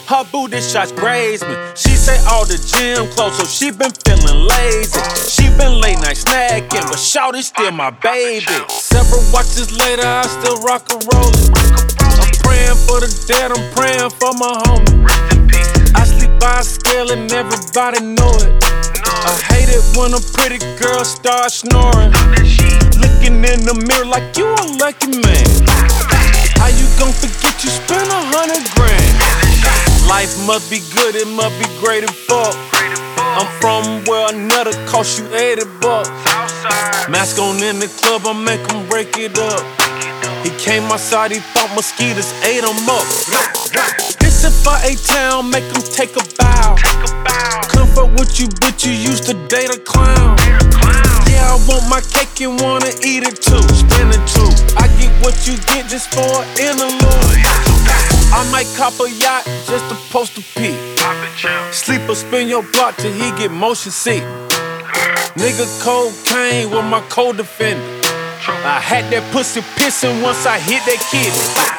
Her booty shots graze me. She say all the gym closed, so she been feeling lazy. She been late night snacking, but shawty still my baby. Several watches later, I still rock and rollin'. I'm praying for the dead, I'm praying for my homie. I sleep by a scale and everybody know it. I hate it when a pretty girl starts snoring. Looking in the mirror like you a lucky man. How you gon' forget you spent 100 grand? Life must be good, it must be great and fuck. I'm from where another cost you 80 bucks. Mask on in the club, I make him break it up. He came outside, he thought mosquitoes ate him up. This if I A-Town, make him take a bow. Comfort with you, bitch, you used to date a clown. Yeah, I want my cake and wanna eat it too. Spin it too. I get what you get just for an interlude. I might cop a yacht just to post a peek. Sleep or spin your block till he get motion sick. Nigga cocaine with my co-defendant. I had that pussy pissing once I hit that kid.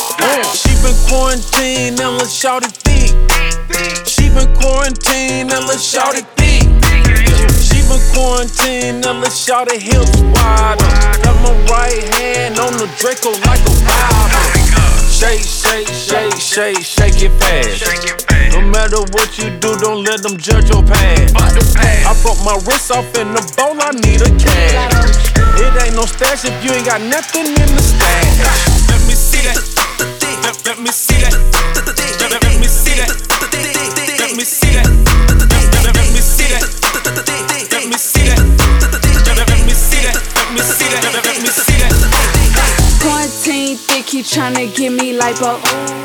She been quarantined and let's shout it thick. She been quarantined and let's shout it thick. She been quarantined and let's shout it hips wide. Got my right hand on the Draco like a Bible. Shake, shake, shake, shake, shake it fast. No matter what you do, don't let them judge your past. I broke my wrist off in the bowl, I need a cash. It ain't no stash if you ain't got nothing in the stash. Let me see that. Let me see that. Let me see that. Let me see that. Let me see that. Let me see that. Let me see that. Let me see that. Let me see that. Quarantine thick, he tryna give me lipo.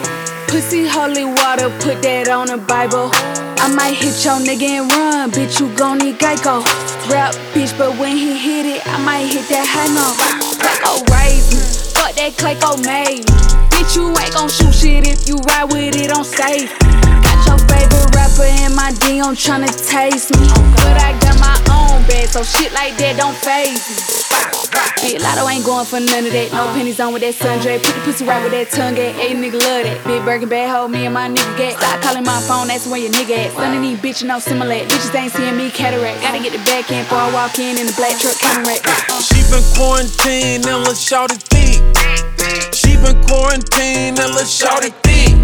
Pussy holy water, put that on the Bible. I might hit your nigga and run, bitch, you gon' need Geico. Rap, bitch, but when he hit it, I might hit that high note. Clayco raised me, fuck that Clayco made me. Bitch, you ain't gon' shoot shit if you ride with it on safe. Got your favorite rapper in my DM tryna taste me. But I got my own bag, so shit like that don't faze me. Big Lotto ain't going for none of that. No pennies on with that sundre. Put the pussy right with that tongue at. Ayy, nigga love that. Big Birkin bad hoe, me and my nigga get. Stop calling my phone, that's where your nigga at. Son of these bitches no similar. Bitches ain't seeing me cataract. Gotta get the back end before I walk in the black truck cataract. She been quarantined and let's shout it thick. She been quarantined and let's shout it thick.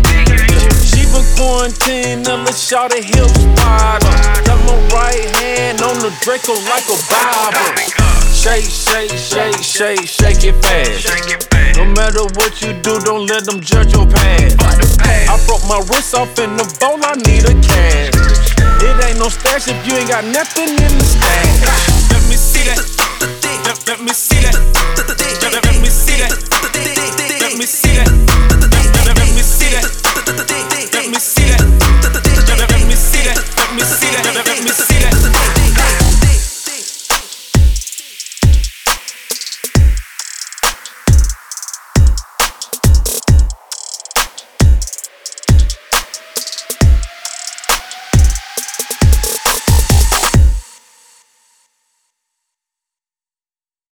She been quarantined and let's shout it hips wide. Got my right hand on the Draco like a Bible. Shake, shake, shake, shake, shake it fast. No matter what you do, don't let them judge your past. I broke my wrist off in the bowl, I need a cash. It ain't no stash if you ain't got nothing in the stash. Let me see that. Let me see that.